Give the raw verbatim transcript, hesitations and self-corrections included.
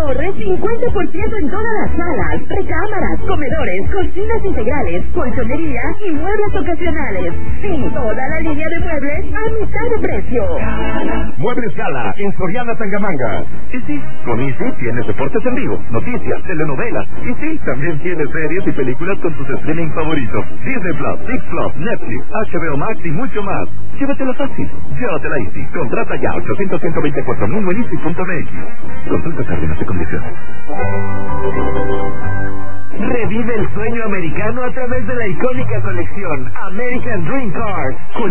Ahorre cincuenta por ciento en todas las salas, recámaras, comedores, cocinas integrales, colchonería y muebles ocasionales. Sí, toda la línea de muebles a mitad de precio. Muebles Gala en Soriana Tangamanga. Y sí, con Easy tienes deportes en vivo, noticias, telenovelas. Y sí, también tienes series y películas con tus streaming favoritos. Disney Plus, Six Plus, Netflix, H B O Max y mucho más. Llévatela fácil, llévatela Easy. Contrata ya ochocientos, ciento veinticuatro mil en easy punto m x. Consulta términos y condiciones. Revive el sueño americano a través de la icónica colección American Dream Cars.